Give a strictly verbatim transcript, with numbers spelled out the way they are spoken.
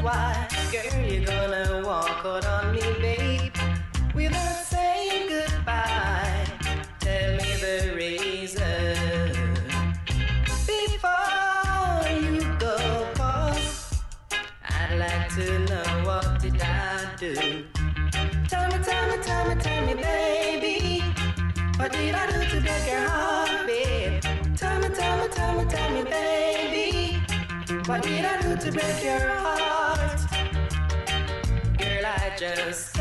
why. Girl, you're gonna walk out on me, babe, without saying goodbye. Tell me the reason before you go, 'cause I'd like to know what did I do. Tell me, tell me, tell me, tell me, baby, what did I do to break your heart, babe? Tell me, tell me, tell me, tell me, baby, what did I do to break your heart? Girl, I just